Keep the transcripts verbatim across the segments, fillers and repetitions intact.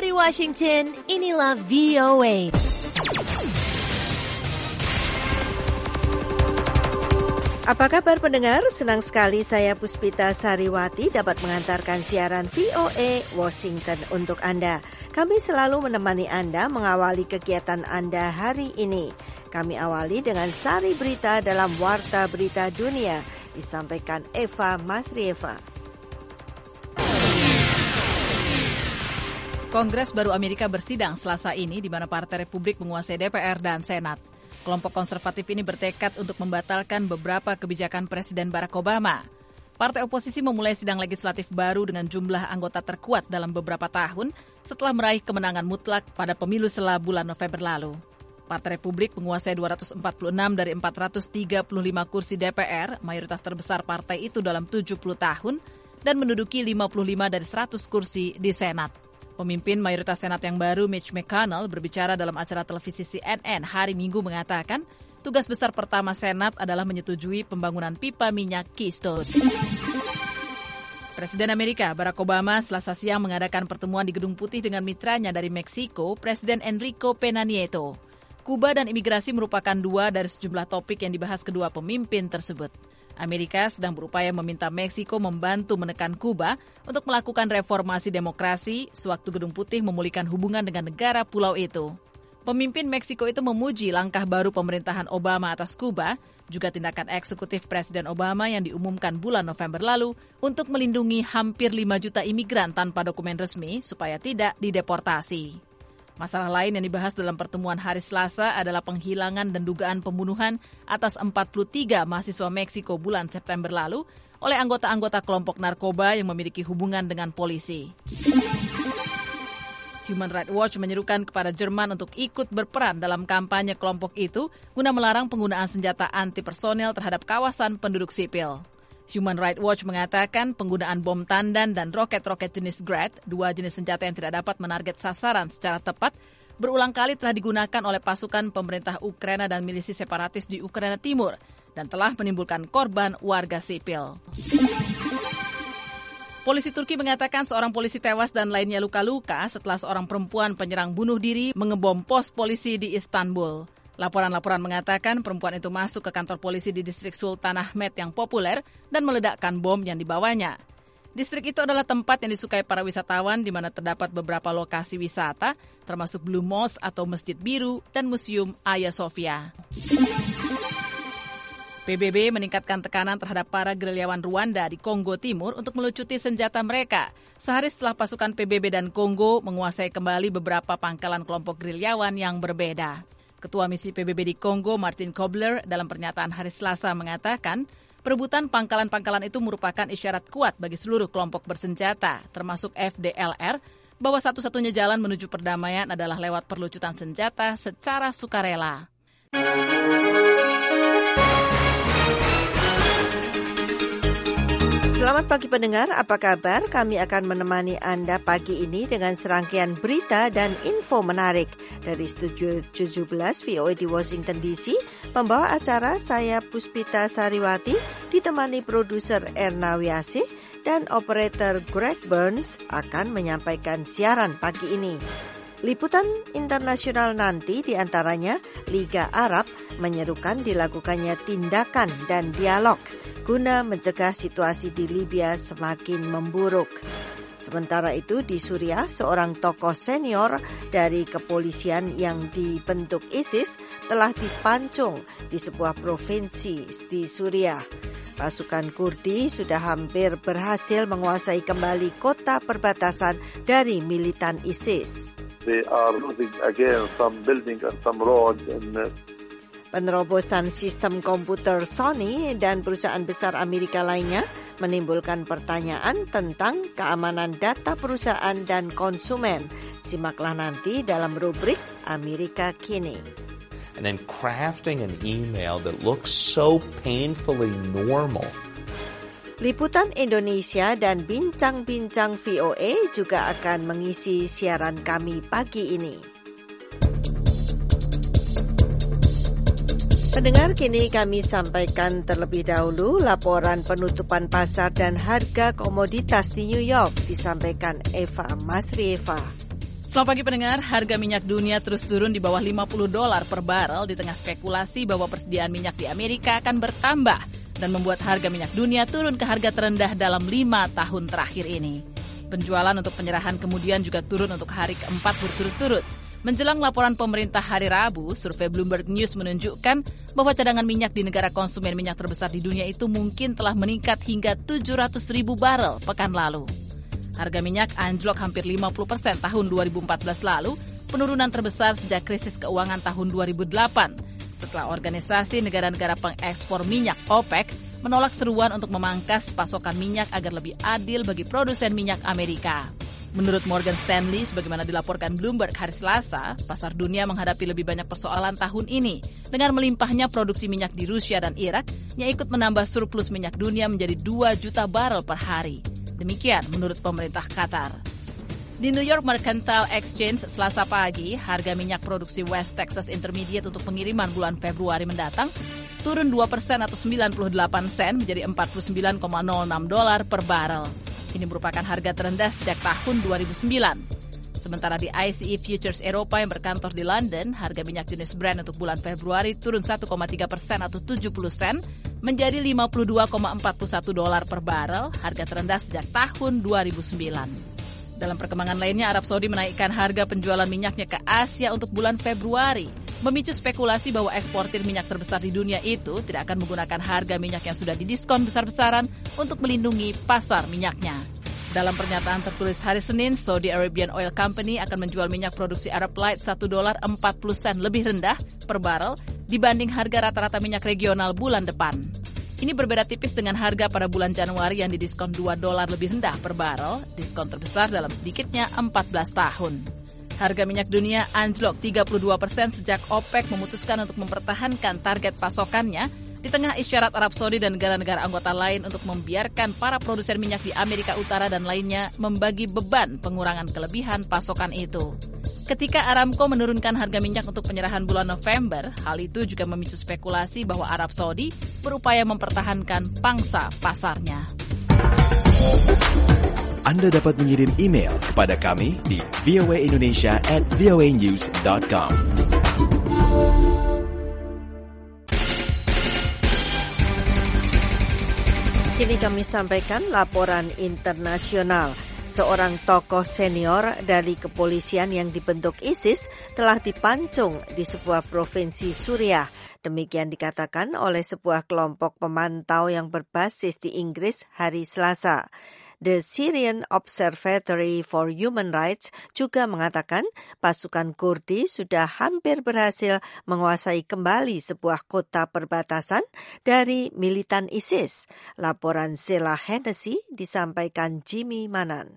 Dari Washington, inilah V O A. Apa kabar pendengar? Senang sekali saya Puspita Sariwati dapat mengantarkan siaran V O A Washington untuk Anda. Kami selalu menemani Anda mengawali kegiatan Anda hari ini. Kami awali dengan sari berita dalam Warta Berita Dunia, disampaikan Eva Masrieva. Kongres baru Amerika bersidang Selasa ini di mana Partai Republik menguasai D P R dan Senat. Kelompok konservatif ini bertekad untuk membatalkan beberapa kebijakan Presiden Barack Obama. Partai oposisi memulai sidang legislatif baru dengan jumlah anggota terkuat dalam beberapa tahun setelah meraih kemenangan mutlak pada pemilu sela bulan November lalu. Partai Republik menguasai dua ratus empat puluh enam dari empat ratus tiga puluh lima kursi D P R, mayoritas terbesar partai itu dalam tujuh puluh tahun, dan menduduki lima puluh lima dari seratus kursi di Senat. Pemimpin mayoritas Senat yang baru, Mitch McConnell, berbicara dalam acara televisi C N N hari Minggu mengatakan tugas besar pertama Senat adalah menyetujui pembangunan pipa minyak Keystone. Presiden Amerika Barack Obama Selasa siang mengadakan pertemuan di Gedung Putih dengan mitranya dari Meksiko, Presiden Enrique Pena Nieto. Kuba dan imigrasi merupakan dua dari sejumlah topik yang dibahas kedua pemimpin tersebut. Amerika sedang berupaya meminta Meksiko membantu menekan Kuba untuk melakukan reformasi demokrasi sewaktu Gedung Putih memulihkan hubungan dengan negara pulau itu. Pemimpin Meksiko itu memuji langkah baru pemerintahan Obama atas Kuba, juga tindakan eksekutif Presiden Obama yang diumumkan bulan November lalu untuk melindungi hampir lima juta imigran tanpa dokumen resmi supaya tidak dideportasi. Masalah lain yang dibahas dalam pertemuan hari Selasa adalah penghilangan dan dugaan pembunuhan atas empat puluh tiga mahasiswa Meksiko bulan September lalu oleh anggota-anggota kelompok narkoba yang memiliki hubungan dengan polisi. Human Rights Watch menyerukan kepada Jerman untuk ikut berperan dalam kampanye kelompok itu guna melarang penggunaan senjata anti-personel terhadap kawasan penduduk sipil. Human Rights Watch mengatakan penggunaan bom tandan dan roket-roket jenis Grad, dua jenis senjata yang tidak dapat menarget sasaran secara tepat, berulang kali telah digunakan oleh pasukan pemerintah Ukraina dan milisi separatis di Ukraina Timur dan telah menimbulkan korban warga sipil. Polisi Turki mengatakan seorang polisi tewas dan lainnya luka-luka setelah seorang perempuan penyerang bunuh diri mengebom pos polisi di Istanbul. Laporan-laporan mengatakan perempuan itu masuk ke kantor polisi di distrik Sultanahmet yang populer dan meledakkan bom yang dibawanya. Distrik itu adalah tempat yang disukai para wisatawan di mana terdapat beberapa lokasi wisata, termasuk Blue Mosque atau Masjid Biru dan Museum Hagia Sophia. P B B meningkatkan tekanan terhadap para gerilyawan Rwanda di Kongo Timur untuk melucuti senjata mereka, sehari setelah pasukan P B B dan Kongo menguasai kembali beberapa pangkalan kelompok gerilyawan yang berbeda. Ketua Misi P B B di Kongo, Martin Kobler, dalam pernyataan hari Selasa mengatakan, perebutan pangkalan-pangkalan itu merupakan isyarat kuat bagi seluruh kelompok bersenjata, termasuk F D L R, bahwa satu-satunya jalan menuju perdamaian adalah lewat perlucutan senjata secara sukarela. Selamat pagi pendengar, apa kabar? Kami akan menemani Anda pagi ini dengan serangkaian berita dan info menarik. Dari Studio tujuh belas V O A di Washington D C, pembawa acara saya Puspita Sariwati, ditemani produser Erna Wiasih dan operator Greg Burns akan menyampaikan siaran pagi ini. Liputan internasional nanti diantaranya Liga Arab menyerukan dilakukannya tindakan dan dialog guna mencegah situasi di Libya semakin memburuk. Sementara itu di Suriah, seorang tokoh senior dari kepolisian yang dibentuk ISIS telah dipancung di sebuah provinsi di Suriah. Pasukan Kurdi sudah hampir berhasil menguasai kembali kota perbatasan dari militan ISIS. They are losing again some building and some roads and Penerobosan sistem komputer Sony dan perusahaan besar Amerika lainnya menimbulkan pertanyaan tentang keamanan data perusahaan dan konsumen. Simaklah nanti dalam rubrik Amerika Kini. And then crafting an email that looks so painfully normal. Liputan Indonesia dan bincang-bincang V O A juga akan mengisi siaran kami pagi ini. Pendengar, kini kami sampaikan terlebih dahulu laporan penutupan pasar dan harga komoditas di New York, disampaikan Eva Masrieva. Selamat pagi pendengar, harga minyak dunia terus turun di bawah lima puluh dolar per barel di tengah spekulasi bahwa persediaan minyak di Amerika akan bertambah dan membuat harga minyak dunia turun ke harga terendah dalam lima tahun terakhir ini. Penjualan untuk penyerahan kemudian juga turun untuk hari keempat berturut-turut. Menjelang laporan pemerintah hari Rabu, survei Bloomberg News menunjukkan bahwa cadangan minyak di negara konsumen minyak terbesar di dunia itu mungkin telah meningkat hingga tujuh ratus ribu barel pekan lalu. Harga minyak anjlok hampir lima puluh persen tahun dua ribu empat belas lalu, penurunan terbesar sejak krisis keuangan tahun dua ribu delapan. Setelah organisasi negara-negara pengekspor minyak OPEC menolak seruan untuk memangkas pasokan minyak agar lebih adil bagi produsen minyak Amerika. Menurut Morgan Stanley, sebagaimana dilaporkan Bloomberg hari Selasa, pasar dunia menghadapi lebih banyak persoalan tahun ini dengan melimpahnya produksi minyak di Rusia dan Irak yang ikut menambah surplus minyak dunia menjadi dua juta barel per hari. Demikian menurut pemerintah Qatar. Di New York Mercantile Exchange Selasa pagi, harga minyak produksi West Texas Intermediate untuk pengiriman bulan Februari mendatang turun dua persen atau sembilan puluh delapan sen menjadi empat puluh sembilan koma nol enam dolar per barel. Ini merupakan harga terendah sejak tahun dua ribu sembilan. Sementara di I C E Futures Eropa yang berkantor di London, harga minyak jenis Brent untuk bulan Februari turun satu koma tiga persen atau tujuh puluh sen menjadi lima puluh dua koma empat puluh satu dolar per barel, harga terendah sejak tahun dua ribu sembilan. Dalam perkembangan lainnya, Arab Saudi menaikkan harga penjualan minyaknya ke Asia untuk bulan Februari, memicu spekulasi bahwa eksportir minyak terbesar di dunia itu tidak akan menggunakan harga minyak yang sudah didiskon besar-besaran untuk melindungi pasar minyaknya. Dalam pernyataan tertulis hari Senin, Saudi Arabian Oil Company akan menjual minyak produksi Arab Light satu dolar empat puluh sen lebih rendah per barel dibanding harga rata-rata minyak regional bulan depan. Ini berbeda tipis dengan harga pada bulan Januari yang didiskon dua dolar lebih rendah per barel, diskon terbesar dalam sedikitnya empat belas tahun. Harga minyak dunia anjlok tiga puluh dua persen sejak OPEC memutuskan untuk mempertahankan target pasokannya di tengah isyarat Arab Saudi dan negara-negara anggota lain untuk membiarkan para produsen minyak di Amerika Utara dan lainnya membagi beban pengurangan kelebihan pasokan itu. Ketika Aramco menurunkan harga minyak untuk penyerahan bulan November, hal itu juga memicu spekulasi bahwa Arab Saudi berupaya mempertahankan pangsa pasarnya. Anda dapat mengirim email kepada kami di v o a indonesia at v o a news dot com. Kini kami sampaikan laporan internasional. Seorang tokoh senior dari kepolisian yang dibentuk ISIS telah dipancung di sebuah provinsi Suriah. Demikian dikatakan oleh sebuah kelompok pemantau yang berbasis di Inggris hari Selasa. The Syrian Observatory for Human Rights juga mengatakan pasukan Kurdi sudah hampir berhasil menguasai kembali sebuah kota perbatasan dari militan ISIS. Laporan Sheila Hennessy disampaikan Jimmy Manan.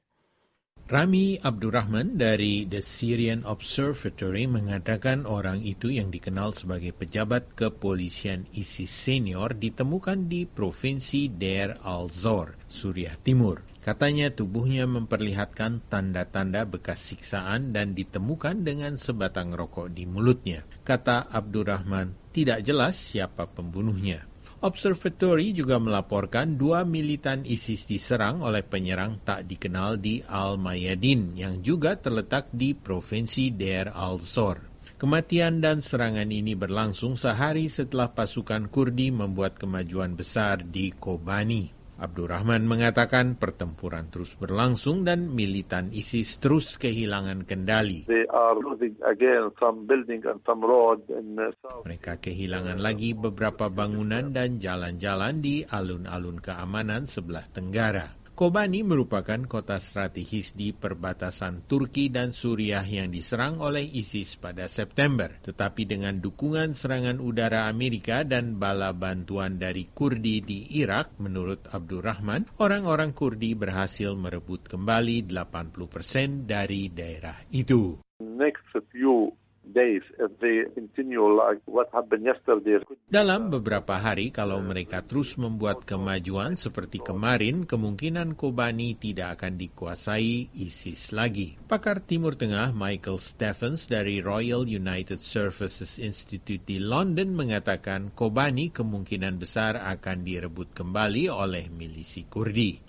Rami Abdurrahman dari The Syrian Observatory mengatakan orang itu yang dikenal sebagai pejabat kepolisian ISIS senior ditemukan di Provinsi Deir al-Zor, Suriah Timur. Katanya tubuhnya memperlihatkan tanda-tanda bekas siksaan dan ditemukan dengan sebatang rokok di mulutnya. Kata Abdurrahman, tidak jelas siapa pembunuhnya. Observatory juga melaporkan dua militan ISIS diserang oleh penyerang tak dikenal di Al-Mayadin yang juga terletak di Provinsi Deir al-Zor. Kematian dan serangan ini berlangsung sehari setelah pasukan Kurdi membuat kemajuan besar di Kobani. Abdurrahman mengatakan pertempuran terus berlangsung dan militan ISIS terus kehilangan kendali. They are losing again some building and some road in south. Mereka kehilangan lagi beberapa bangunan dan jalan-jalan di alun-alun keamanan sebelah tenggara. Kobani merupakan kota strategis di perbatasan Turki dan Suriah yang diserang oleh ISIS pada September. Tetapi dengan dukungan serangan udara Amerika dan bala bantuan dari Kurdi di Irak, menurut Abdurrahman, orang-orang Kurdi berhasil merebut kembali delapan puluh persen dari daerah itu. Next few days, if they continue like what happened yesterday. Dalam beberapa hari, kalau mereka terus membuat kemajuan seperti kemarin, kemungkinan Kobani tidak akan dikuasai ISIS lagi. Pakar Timur Tengah Michael Stephens dari Royal United Services Institute di London mengatakan Kobani kemungkinan besar akan direbut kembali oleh milisi Kurdi.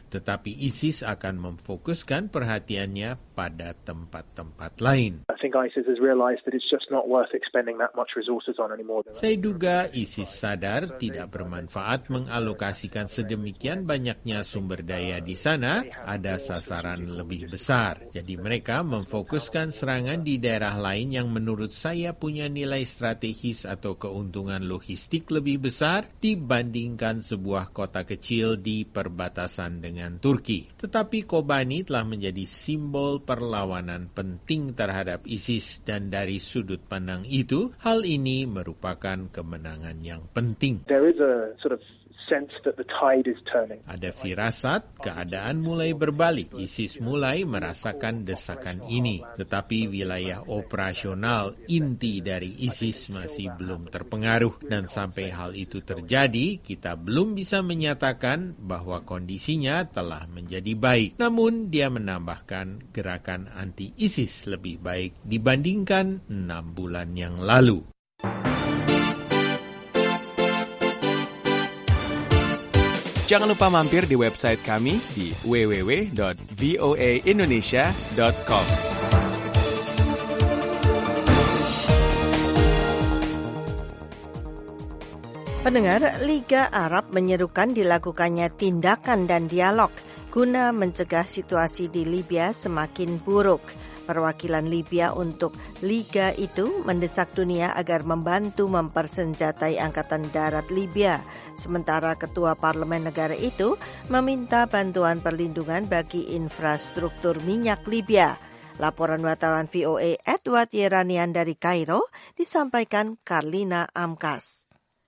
tetapi ISIS akan memfokuskan perhatiannya pada tempat-tempat lain. I think ISIS has realized that it's just not worth expending that much resources on anymore. Saya duga ISIS sadar tidak bermanfaat mengalokasikan sedemikian banyaknya sumber daya di sana, ada sasaran lebih besar. Jadi mereka memfokuskan serangan di daerah lain yang menurut saya punya nilai strategis atau keuntungan logistik lebih besar dibandingkan sebuah kota kecil di perbatasan dengan Turki. Tetapi Kobani telah menjadi simbol perlawanan penting terhadap ISIS dan dari sudut pandang itu, hal ini merupakan kemenangan yang penting. There is a sort of sense that the tide is turning. Ada firasat keadaan mulai berbalik. ISIS mulai merasakan desakan ini. Tetapi wilayah operasional inti dari ISIS masih belum terpengaruh. Dan sampai hal itu terjadi, kita belum bisa menyatakan bahwa kondisinya telah menjadi baik. Namun dia menambahkan gerakan anti-ISIS lebih baik dibandingkan enam bulan yang lalu. Jangan lupa mampir di website kami di w w w dot v o a indonesia dot com. Pendengar, Liga Arab menyerukan dilakukannya tindakan dan dialog guna mencegah situasi di Libya semakin buruk. Perwakilan Libya untuk Liga itu mendesak dunia agar membantu mempersenjatai Angkatan Darat Libya. Sementara Ketua Parlemen negara itu meminta bantuan perlindungan bagi infrastruktur minyak Libya. Laporan wartawan V O A Edward Yeranian dari Kairo disampaikan Carlina Amkas.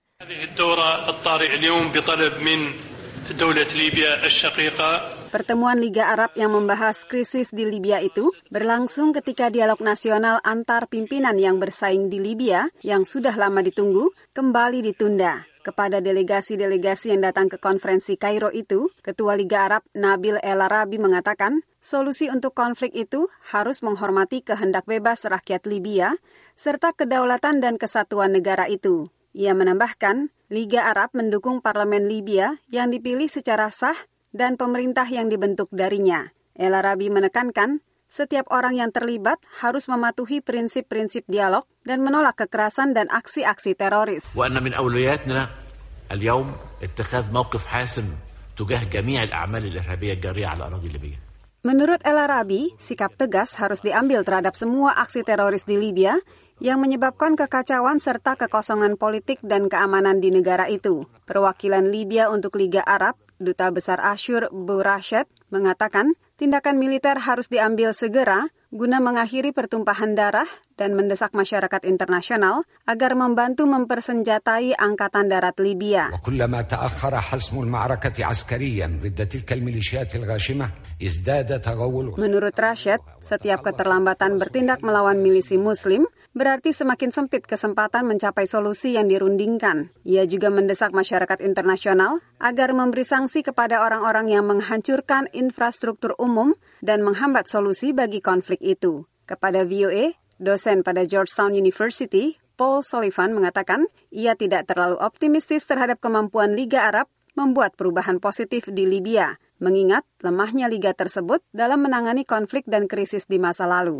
Pertemuan Liga Arab yang membahas krisis di Libya itu berlangsung ketika dialog nasional antar pimpinan yang bersaing di Libya yang sudah lama ditunggu kembali ditunda. Kepada delegasi-delegasi yang datang ke konferensi Kairo itu, Ketua Liga Arab Nabil El Arabi mengatakan, solusi untuk konflik itu harus menghormati kehendak bebas rakyat Libya serta kedaulatan dan kesatuan negara itu. Ia menambahkan, Liga Arab mendukung parlemen Libya yang dipilih secara sah dan pemerintah yang dibentuk darinya. El Arabi menekankan, setiap orang yang terlibat harus mematuhi prinsip-prinsip dialog dan menolak kekerasan dan aksi-aksi teroris. وأن من أولوياتنا اليوم اتخاذ موقف حاسم تجاه جميع الأعمال الإرهابية الجارية على أراضي ليبيا. Menurut El Arabi, sikap tegas harus diambil terhadap semua aksi teroris di Libya yang menyebabkan kekacauan serta kekosongan politik dan keamanan di negara itu. Perwakilan Libya untuk Liga Arab, Duta Besar Ashur Bourashid, mengatakan tindakan militer harus diambil segera guna mengakhiri pertumpahan darah dan mendesak masyarakat internasional agar membantu mempersenjatai Angkatan Darat Libya. وكلما تأخر حسم المعركة عسكريا ضد تلك الميليشيات الغاشمة ازداد تغول. Menurut Rashid, setiap keterlambatan bertindak melawan milisi Muslim berarti semakin sempit kesempatan mencapai solusi yang dirundingkan. Ia juga mendesak masyarakat internasional agar memberi sanksi kepada orang-orang yang menghancurkan infrastruktur umum dan menghambat solusi bagi konflik itu. Kepada V O A, dosen pada Georgetown University, Paul Sullivan mengatakan ia tidak terlalu optimistis terhadap kemampuan Liga Arab membuat perubahan positif di Libya, mengingat lemahnya liga tersebut dalam menangani konflik dan krisis di masa lalu.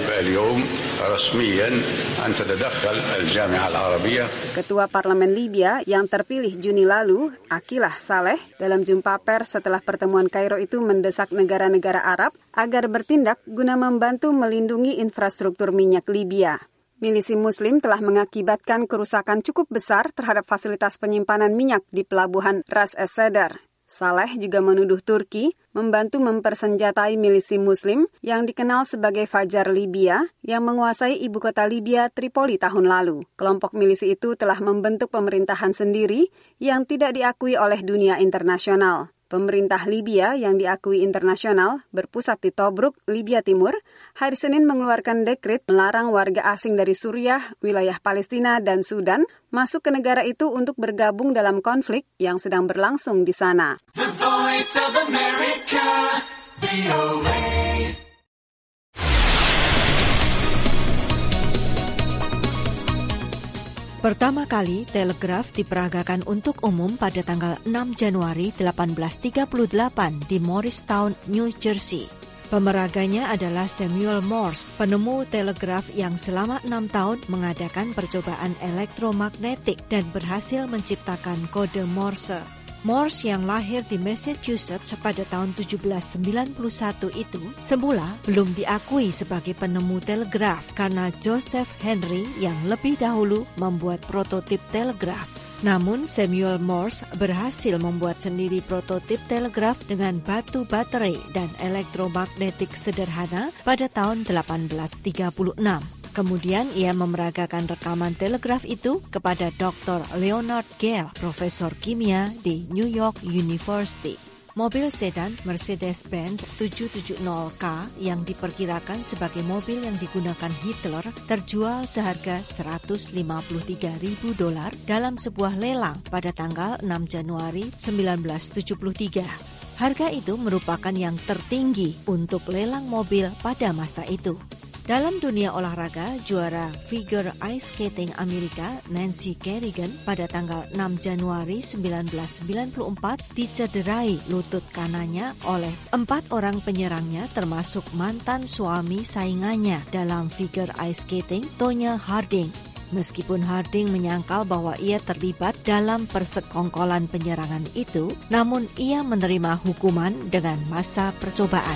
Ketua Parlemen Libya yang terpilih Juni lalu, Akilah Saleh, dalam jumpa pers setelah pertemuan Kairo itu mendesak negara-negara Arab agar bertindak guna membantu melindungi infrastruktur minyak Libya. Milisi Muslim telah mengakibatkan kerusakan cukup besar terhadap fasilitas penyimpanan minyak di pelabuhan Ras Es-Sadar. Saleh juga menuduh Turki membantu mempersenjatai milisi Muslim yang dikenal sebagai Fajar Libya yang menguasai ibu kota Libya Tripoli tahun lalu. Kelompok milisi itu telah membentuk pemerintahan sendiri yang tidak diakui oleh dunia internasional. Pemerintah Libya yang diakui internasional berpusat di Tobruk, Libya Timur, hari Senin mengeluarkan dekret melarang warga asing dari Suriah, wilayah Palestina, dan Sudan masuk ke negara itu untuk bergabung dalam konflik yang sedang berlangsung di sana. The Voice of America, V O A. Pertama kali, telegraf diperagakan untuk umum pada tanggal enam Januari delapan belas tiga puluh delapan di Morristown, New Jersey. Pemeraganya adalah Samuel Morse, penemu telegraf yang selama enam tahun mengadakan percobaan elektromagnetik dan berhasil menciptakan kode Morse. Morse yang lahir di Massachusetts pada tahun tujuh belas sembilan puluh satu itu semula belum diakui sebagai penemu telegraf karena Joseph Henry yang lebih dahulu membuat prototip telegraf. Namun Samuel Morse berhasil membuat sendiri prototip telegraf dengan batu baterai dan elektromagnetik sederhana pada tahun delapan belas tiga puluh enam. Kemudian ia memeragakan rekaman telegraf itu kepada doktor Leonard Gale, profesor kimia di New York University. Mobil sedan Mercedes-Benz tujuh tujuh nol K yang diperkirakan sebagai mobil yang digunakan Hitler terjual seharga seratus lima puluh tiga ribu dolar dalam sebuah lelang pada tanggal enam Januari sembilan belas tujuh puluh tiga. Harga itu merupakan yang tertinggi untuk lelang mobil pada masa itu. Dalam dunia olahraga, juara figure ice skating Amerika Nancy Kerrigan pada tanggal enam Januari sembilan belas sembilan puluh empat dicederai lutut kanannya oleh empat orang penyerangnya termasuk mantan suami saingannya dalam figure ice skating Tonya Harding. Meskipun Harding menyangkal bahwa ia terlibat dalam persekongkolan penyerangan itu, namun ia menerima hukuman dengan masa percobaan.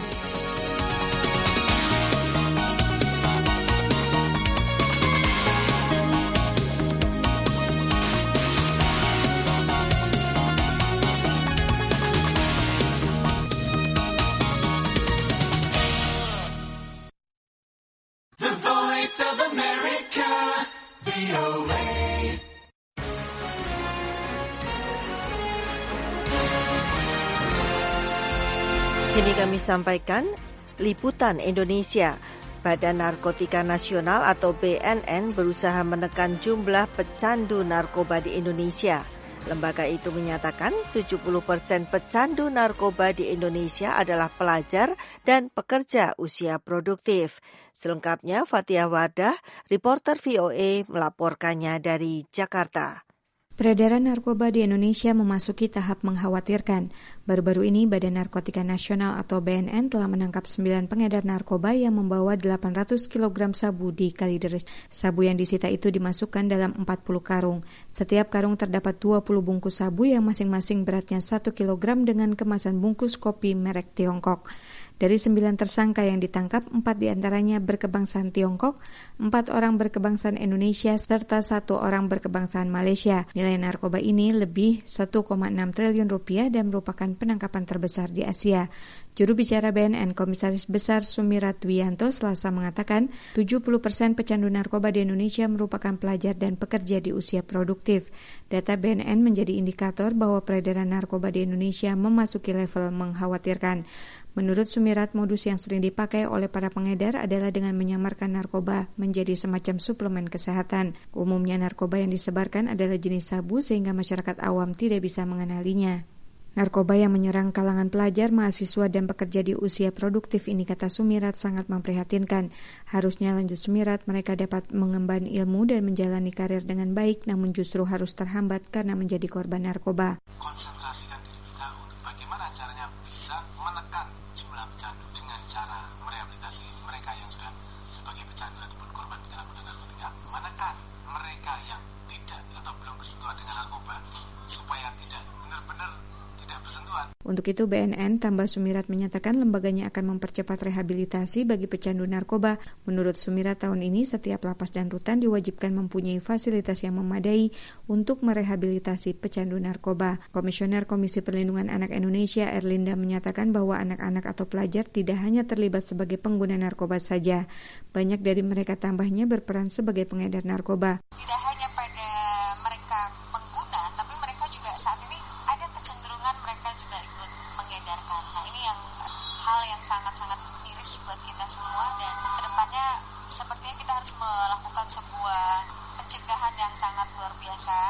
Kini kami sampaikan liputan Indonesia. Badan Narkotika Nasional atau B N N berusaha menekan jumlah pecandu narkoba di Indonesia. Lembaga itu menyatakan tujuh puluh persen pecandu narkoba di Indonesia adalah pelajar dan pekerja usia produktif. Selengkapnya Fathia Wardah, reporter V O A melaporkannya dari Jakarta. Peredaran narkoba di Indonesia memasuki tahap mengkhawatirkan. Baru-baru ini Badan Narkotika Nasional atau B N N telah menangkap sembilan pengedar narkoba yang membawa delapan ratus kilogram sabu di Kalideres. Sabu yang disita itu dimasukkan dalam empat puluh karung. Setiap karung terdapat dua puluh bungkus sabu yang masing-masing beratnya satu kilogram dengan kemasan bungkus kopi merek Tiongkok. Dari sembilan tersangka yang ditangkap, empat diantaranya berkebangsaan Tiongkok, empat orang berkebangsaan Indonesia, serta satu orang berkebangsaan Malaysia. Nilai narkoba ini lebih satu koma enam triliun rupiah dan merupakan penangkapan terbesar di Asia. Juru bicara B N N Komisaris Besar Sumirat Wiyanto Selasa mengatakan tujuh puluh persen pecandu narkoba di Indonesia merupakan pelajar dan pekerja di usia produktif. Data B N N menjadi indikator bahwa peredaran narkoba di Indonesia memasuki level mengkhawatirkan. Menurut Sumirat, modus yang sering dipakai oleh para pengedar adalah dengan menyamarkan narkoba menjadi semacam suplemen kesehatan. Umumnya narkoba yang disebarkan adalah jenis sabu sehingga masyarakat awam tidak bisa mengenalinya. Narkoba yang menyerang kalangan pelajar, mahasiswa, dan pekerja di usia produktif ini, kata Sumirat, sangat memprihatinkan. Harusnya, lanjut Sumirat, mereka dapat mengemban ilmu dan menjalani karir dengan baik, namun justru harus terhambat karena menjadi korban narkoba. Konsentrasikan diri kita untuk bagaimana caranya bisa menekan jumlah pecandu dengan cara merehabilitasi mereka yang sudah sebagai pecandu ataupun korban penyalahgunaan narkotika, menekan mereka yang tidak atau belum bersentuhan dengan narkoba supaya tidak benar-benar tidak bersentuhan. Untuk itu B N N tambah Sumirat menyatakan lembaganya akan mempercepat rehabilitasi bagi pecandu narkoba. Menurut Sumirat, tahun ini setiap lapas dan rutan diwajibkan mempunyai fasilitas yang memadai untuk merehabilitasi pecandu narkoba. Komisioner Komisi Perlindungan Anak Indonesia Erlinda menyatakan bahwa anak-anak atau pelajar tidak hanya terlibat sebagai pengguna narkoba saja. Banyak dari mereka tambahnya berperan sebagai pengedar narkoba. Tidak hanya pada mereka pengguna, tapi mereka juga saat ini ada kecenderungan mereka juga ikut mengedarkan. Nah, ini yang hal yang sangat-sangat miris buat kita semua, dan kedepannya sepertinya kita harus melakukan sebuah pencegahan yang sangat luar biasa.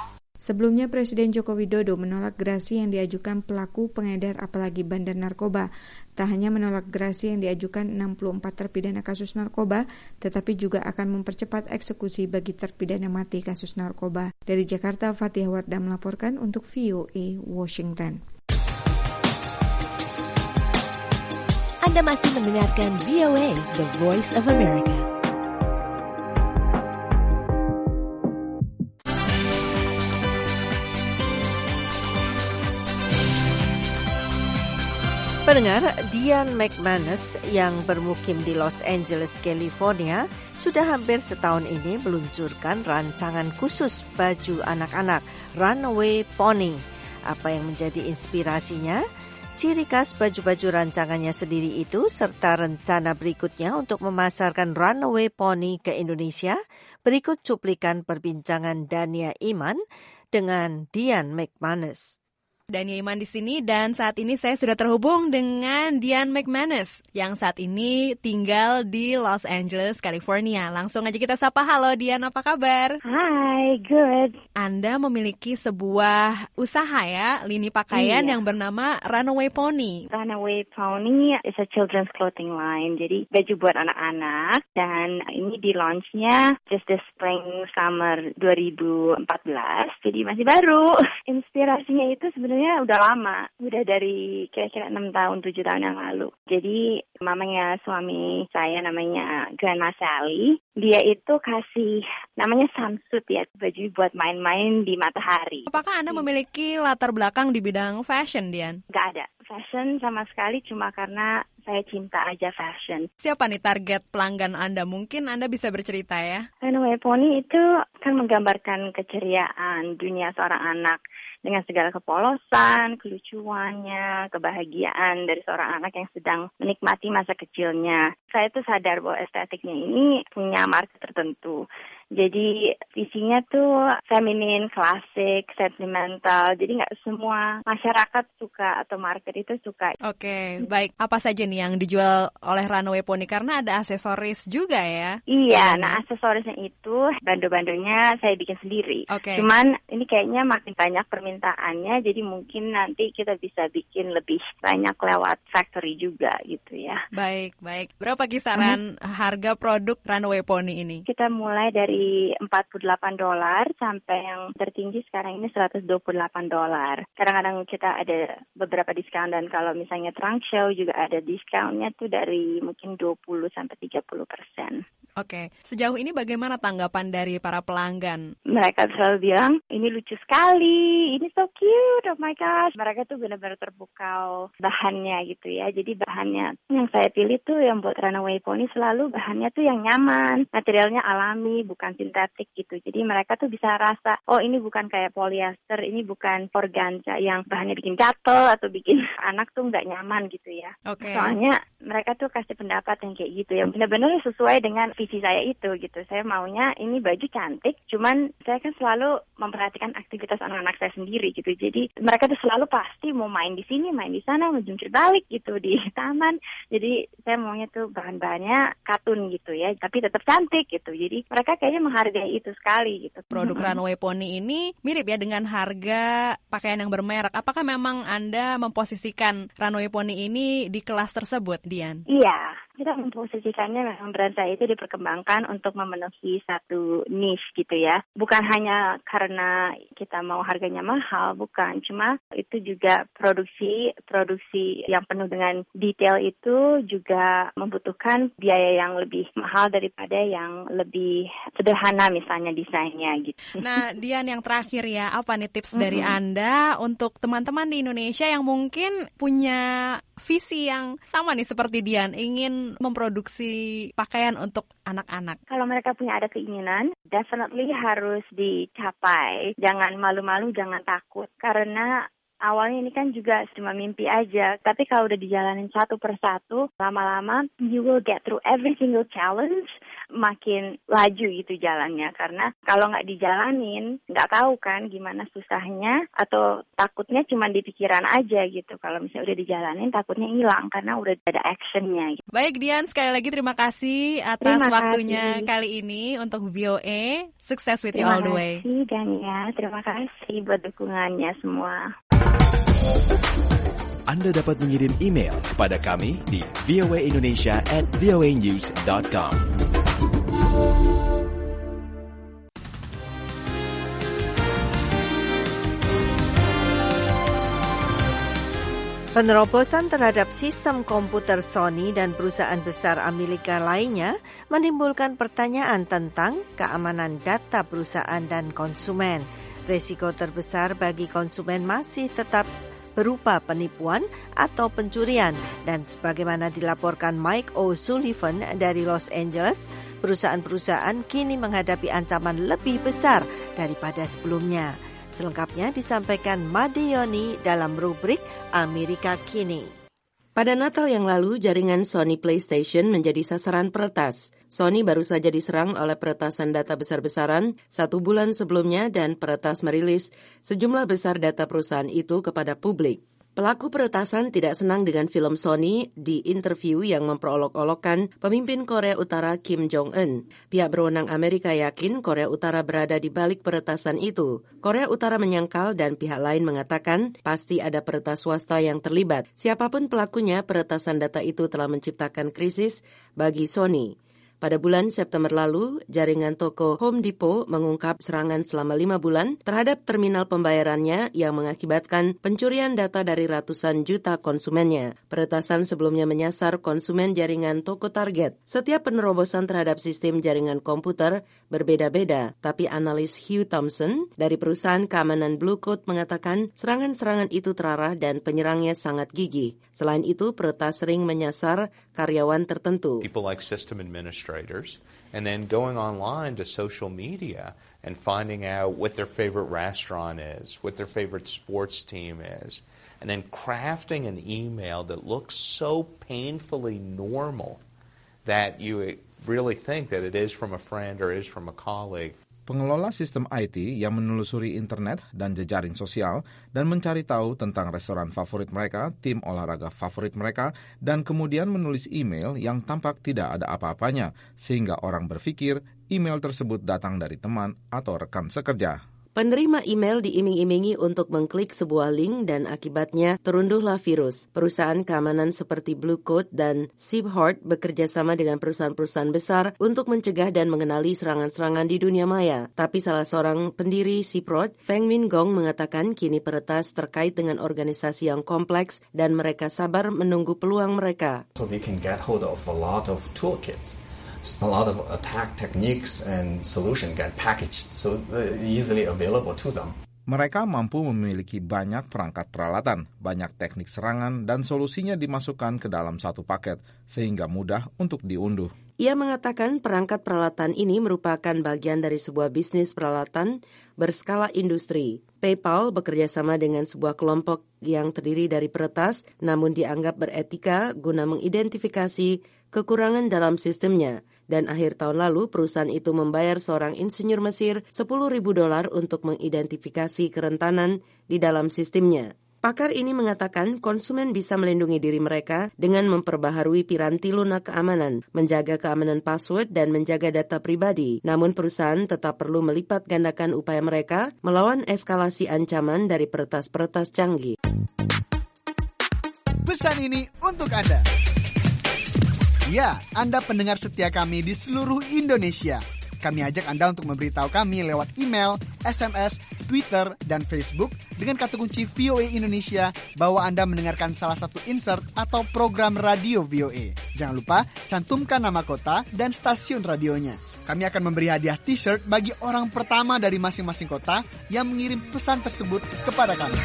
Sebelumnya Presiden Joko Widodo menolak gerasi yang diajukan pelaku pengedar apalagi bandar narkoba. Tak hanya menolak gerasi yang diajukan enam puluh empat terpidana kasus narkoba, tetapi juga akan mempercepat eksekusi bagi terpidana mati kasus narkoba. Dari Jakarta, Fatih Wardah melaporkan untuk V O A Washington. Anda masih mendengarkan V O A, The Voice of America. Pendengar, Dian McManus yang bermukim di Los Angeles, California, sudah hampir setahun ini meluncurkan rancangan khusus baju anak-anak, Runaway Pony. Apa yang menjadi inspirasinya? Ciri khas baju-baju rancangannya sendiri itu, serta rencana berikutnya untuk memasarkan Runaway Pony ke Indonesia. Berikut cuplikan perbincangan Dania Iman dengan Dian McManus. Dania Iman di sini dan saat ini saya sudah terhubung dengan Dian McManus yang saat ini tinggal di Los Angeles, California. Langsung aja kita sapa. Halo Dian, apa kabar? Hi, good. Anda memiliki sebuah usaha ya, lini pakaian iya. yang bernama Runaway Pony. Runaway Pony is a children's clothing line. Jadi baju buat anak-anak dan ini di launch-nya just the spring summer dua ribu empat belas. Jadi masih baru. Inspirasinya itu sebenarnya Sebenarnya udah lama, udah dari kira-kira enam tahun, tujuh tahun yang lalu. Jadi mamanya suami saya namanya Grandma Sally, dia itu kasih namanya sunsuit ya, baju buat main-main di matahari. Apakah Anda memiliki latar belakang di bidang fashion, Dian? Gak ada, fashion sama sekali cuma karena saya cinta aja fashion. Siapa nih target pelanggan Anda? Mungkin Anda bisa bercerita ya. Runaway Pony itu kan menggambarkan keceriaan dunia seorang anak dengan segala kepolosan, kelucuannya, kebahagiaan dari seorang anak yang sedang menikmati masa kecilnya. Saya tuh sadar bahwa estetiknya ini punya market tertentu. Jadi visinya tuh feminin, klasik, sentimental. Jadi nggak semua masyarakat suka atau market itu suka. Oke, baik. Apa saja nih yang dijual oleh Runaway Pony? Karena ada aksesoris juga ya. Iya, nah aksesorisnya itu bando-bandonya saya bikin sendiri. Oke. Cuman ini kayaknya makin banyak permintaannya, jadi mungkin nanti kita bisa bikin lebih banyak lewat factory juga gitu ya. Baik, baik. Berapa kisaran hmm. harga produk Runaway Pony ini? Kita mulai dari empat puluh delapan dolar sampai yang tertinggi sekarang ini seratus dua puluh delapan dolar. Kadang-kadang kita ada beberapa diskon dan kalau misalnya trunk show juga ada diskonnya tuh dari mungkin dua puluh sampai tiga puluh persen. Oke, sejauh ini bagaimana tanggapan dari para pelanggan? Mereka selalu bilang, ini lucu sekali, ini so cute, oh my gosh. Mereka tuh benar-benar terpukau bahannya gitu ya. Jadi bahannya yang saya pilih tuh yang buat Runaway Pony selalu bahannya tuh yang nyaman, materialnya alami, bukan sintetik gitu. Jadi mereka tuh bisa rasa, oh ini bukan kayak polyester, ini bukan organza yang bahannya bikin gatel atau bikin anak tuh nggak nyaman gitu ya. Oke. Soalnya mereka tuh kasih pendapat yang kayak gitu, yang benar-benar sesuai dengan visi saya itu gitu. Saya maunya ini baju cantik, cuman saya kan selalu memperhatikan aktivitas anak-anak saya sendiri gitu. Jadi mereka tuh selalu pasti mau main di sini, main di sana, mau jungkir balik gitu di taman. Jadi saya maunya tuh bahan-bahannya katun gitu ya, tapi tetap cantik gitu. Jadi mereka kayaknya menghargai itu sekali gitu. Produk mm-hmm. Runaway Pony ini mirip ya dengan harga pakaian yang bermerek. Apakah memang Anda memposisikan Runaway Pony ini di kelas tersebut, Dian? Iya, kita memposisikannya memang brand saya itu diperkembangkan untuk memenuhi satu niche gitu ya. Bukan hanya karena kita mau harganya mahal, bukan. Cuma itu juga produksi produksi yang penuh dengan detail itu juga membutuhkan biaya yang lebih mahal daripada yang lebih sederhana misalnya desainnya gitu. Nah, Dian, yang terakhir ya, apa nih tips mm-hmm. dari Anda untuk teman-teman di Indonesia yang mungkin punya visi yang sama nih seperti Dian, ingin memproduksi pakaian untuk anak-anak? Kalau mereka punya ada keinginan, definitely harus dicapai. Jangan malu-malu, jangan takut. Karena awalnya ini kan juga cuma mimpi aja. Tapi kalau udah dijalanin satu persatu, lama-lama you will get through every single challenge. makin laju gitu jalannya. Karena kalau nggak dijalanin, nggak tahu kan gimana susahnya, atau takutnya cuma di pikiran aja gitu. Kalau misalnya udah dijalanin, takutnya hilang karena udah ada actionnya. Gitu. Baik Dian, sekali lagi terima kasih atas terima waktunya kasih. kali ini untuk V O A. Sukses with you terima all the way. Terima kasih Dania, terima kasih buat dukungannya semua. Anda dapat mengirim email kepada kami di voaindonesia at voanews dot com. Penerobosan terhadap sistem komputer Sony dan perusahaan besar Amerika lainnya menimbulkan pertanyaan tentang keamanan data perusahaan dan konsumen. Risiko terbesar bagi konsumen masih tetap berupa penipuan atau pencurian, dan sebagaimana dilaporkan Mike O'Sullivan dari Los Angeles, perusahaan-perusahaan kini menghadapi ancaman lebih besar daripada sebelumnya. Selengkapnya disampaikan Madeyoni dalam rubrik Amerika Kini. Pada Natal yang lalu, jaringan Sony PlayStation menjadi sasaran peretas. Sony baru saja diserang oleh peretasan data besar-besaran satu bulan sebelumnya dan peretas merilis sejumlah besar data perusahaan itu kepada publik. Pelaku peretasan tidak senang dengan film Sony di interview yang memperolok-olokkan pemimpin Korea Utara Kim Jong-un. Pihak berwenang Amerika yakin Korea Utara berada di balik peretasan itu. Korea Utara menyangkal dan pihak lain mengatakan pasti ada peretas swasta yang terlibat. Siapapun pelakunya, peretasan data itu telah menciptakan krisis bagi Sony. Pada bulan September lalu, jaringan toko Home Depot mengungkap serangan selama lima bulan terhadap terminal pembayarannya yang mengakibatkan pencurian data dari ratusan juta konsumennya. Peretasan sebelumnya menyasar konsumen jaringan toko Target. Setiap penerobosan terhadap sistem jaringan komputer berbeda-beda, tapi analis Hugh Thompson dari perusahaan keamanan Blue Coat mengatakan serangan-serangan itu terarah dan penyerangnya sangat gigih. Selain itu, peretas sering menyasar karyawan tertentu. People like system administrators, and then going online to social media and finding out what their favorite restaurant is, what their favorite sports team is, and then crafting an email that looks so painfully normal that you really think that it is from a friend or is from a colleague. Pengelola sistem I T yang menelusuri internet dan jejaring sosial dan mencari tahu tentang restoran favorit mereka, tim olahraga favorit mereka, dan kemudian menulis email yang tampak tidak ada apa-apanya, sehingga orang berpikir email tersebut datang dari teman atau rekan sekerja. Penerima email diiming-imingi untuk mengklik sebuah link dan akibatnya terunduhlah virus. Perusahaan keamanan seperti Blue Coat dan Seahort bekerja sama dengan perusahaan-perusahaan besar untuk mencegah dan mengenali serangan-serangan di dunia maya. Tapi salah seorang pendiri Seahort, Feng Min Gong, mengatakan kini peretas terkait dengan organisasi yang kompleks dan mereka sabar menunggu peluang mereka. So they can get hold of a lot of toolkits. A lot of attack techniques and solution get packaged, so easily available to them. Mereka mampu memiliki banyak perangkat peralatan, banyak teknik serangan, dan solusinya dimasukkan ke dalam satu paket, sehingga mudah untuk diunduh. Ia mengatakan perangkat peralatan ini merupakan bagian dari sebuah bisnis peralatan berskala industri. PayPal bekerja sama dengan sebuah kelompok yang terdiri dari peretas, namun dianggap beretika guna mengidentifikasi kekurangan dalam sistemnya. Dan akhir tahun lalu, perusahaan itu membayar seorang insinyur Mesir sepuluh ribu dolar untuk mengidentifikasi kerentanan di dalam sistemnya. Pakar ini mengatakan konsumen bisa melindungi diri mereka dengan memperbaharui piranti lunak keamanan, menjaga keamanan password, dan menjaga data pribadi. Namun perusahaan tetap perlu melipat gandakan upaya mereka melawan eskalasi ancaman dari peretas-peretas canggih. Pesan ini untuk Anda. Ya, Anda pendengar setia kami di seluruh Indonesia. Kami ajak Anda untuk memberitahu kami lewat email, S M S, Twitter, dan Facebook dengan kata kunci V O A Indonesia bahwa Anda mendengarkan salah satu insert atau program radio V O A. Jangan lupa cantumkan nama kota dan stasiun radionya. Kami akan memberi hadiah t-shirt bagi orang pertama dari masing-masing kota yang mengirim pesan tersebut kepada kami.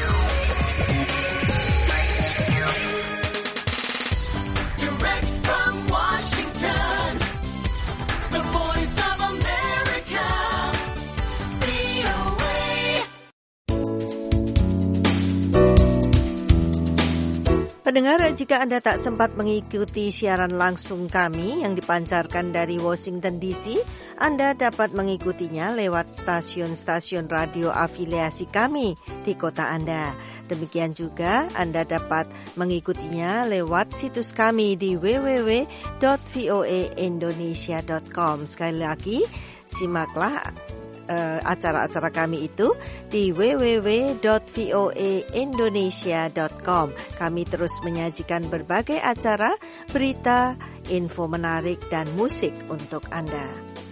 Pendengar, jika Anda tak sempat mengikuti siaran langsung kami yang dipancarkan dari Washington D C, Anda dapat mengikutinya lewat stasiun-stasiun radio afiliasi kami di kota Anda. Demikian juga Anda dapat mengikutinya lewat situs kami di w w w dot v o a indonesia dot com. Sekali lagi, simaklah Uh, acara-acara kami itu di w w w dot v o a indonesia dot com. Kami terus menyajikan berbagai acara, berita, info menarik, dan musik untuk Anda.